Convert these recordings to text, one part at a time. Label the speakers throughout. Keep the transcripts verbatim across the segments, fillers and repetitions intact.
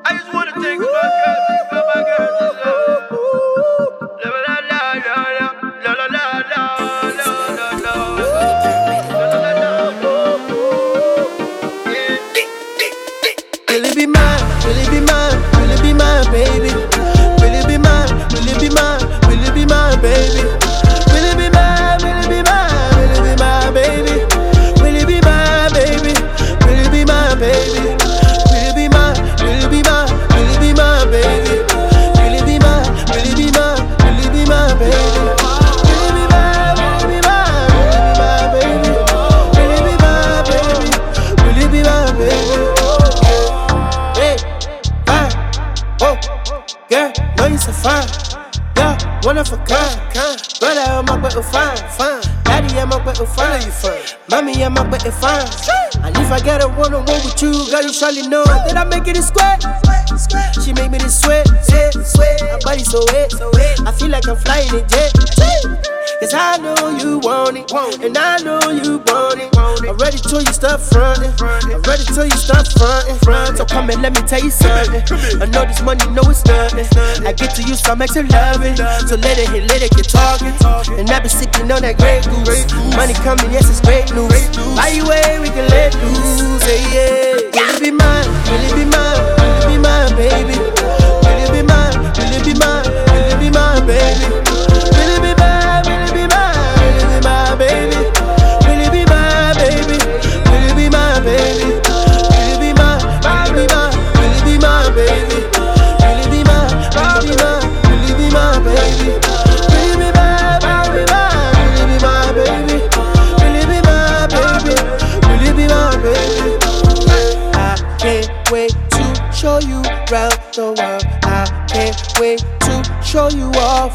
Speaker 1: I just wanna think about girls, think about my girls. La la la la la la la la la la la la.
Speaker 2: Will it be mine? Will it be mine? Will it be mine, baby? Will it be mine? Will it be mine? Will it be mine, baby? Will it be mine? Will it be mine? Will it be mine, baby? Will it be mine, baby? Will it be mine, baby? Will it be mine? Will it be mine? Will it be mine, baby? Will it be mine? Will it be mine? Will it be mine, baby? Will it be mine? Will it be mine? Will it be mine, baby? Will it be mine, baby? Will it be mine, baby? Girl, know you so fine. Yeah, one of a kind. Brother, I'm up with a fine, fine. Daddy, I'm up with a fine, you fine. Mommy, I'm up with a fine. And if I get a one-on-one with you, girl, you surely know that I make it a sweat. She make me this sweat, sweat, sweat. My body so wet, I feel like I'm flying a jet. Cause I know you want it, and I know you want it. I already told you stop frontin', I already told you stop frontin'. So come and let me tell you something. I know this money, know it's nothing. I get to you, so I make you love it. So let it hit, let it get talking. And I be sipping on that Grey Goose. Money coming, yes, it's great news. By the way, we can let loose, hey, yeah. Will it be mine? Will it be mine? Will it be mine, baby? Will it be mine? Will it be mine? Will it be mine, baby? Will it be mine? Will it be mine? Will it be mine, baby? Will it be mine, baby? Will it be mine, baby? Will it be mine? Will it be mine? Will it be mine, baby? Will it be mine? Will it be mine? Will it be mine, baby? Will it be mine? Will it be mine? Will it be mine, baby? Will it be mine, baby? Will it be mine, baby? I can't wait to show you round the world. I can't wait to show you off.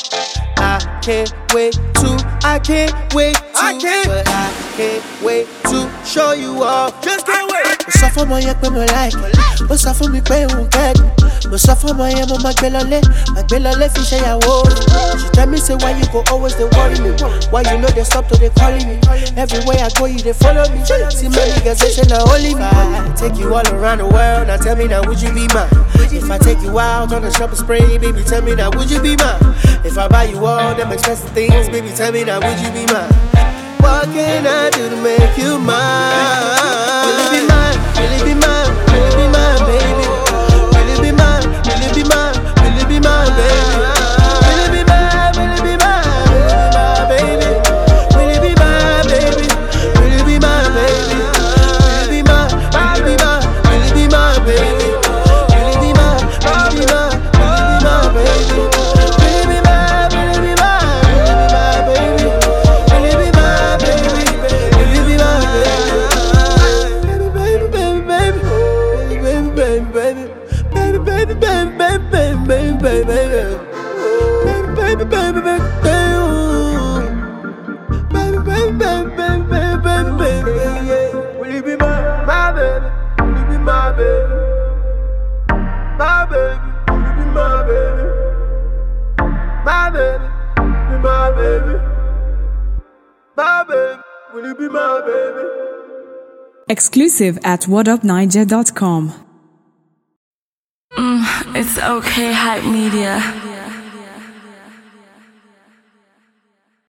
Speaker 2: I can't wait to, I can't wait to, I can't, but I can't wait to show you off.
Speaker 1: Just can't wait.
Speaker 2: Mo sọ fún ọmọ yẹn pé mo like, mo sọ fún mi pé òun kẹ́dùn. Mo sọ fún ọmọ yẹn mo máa gbé lọlé, máa gbé lọlé fi ṣe ìyàwó. She tell me say why you go always dey worry me, why you no dey stop to dey calling me. Everywhere I go you dey follow me. See many girls they say na only me. I take you all around the world, now tell me now would you be mine? If I take you out on a shopping spree, baby tell me now would you be mine? If I buy you all them expensive things, baby tell me now would you be mine? What can I do to make you mine? Will it be mine? Will it be mine? Will it be mine, baby? Will it be mine? Will it be mine? Will it be mine, baby? Will it be mine? Will it be mine? Will it be mine, baby? Will it be mine, baby? Will it be mine, baby? Will it be mine? Will it be mine? Will it be mine, baby? Will it be mine? Will it be mine? Will it be mine, baby? Will it be mine? Will it be mine? Will it be mine, baby? Will it be mine, baby? Will it be mine, baby? Baby, baby, baby, baby, baby, baby, baby, baby, baby, baby, baby, baby, baby, baby, baby, baby, baby, baby, baby, will you be my, my baby? Will you be my baby? My baby, will you be my baby? My baby, be my baby. My baby, will you be my baby?
Speaker 3: Exclusive at what up niger dot com.
Speaker 4: Mm, it's okay, Hype Media.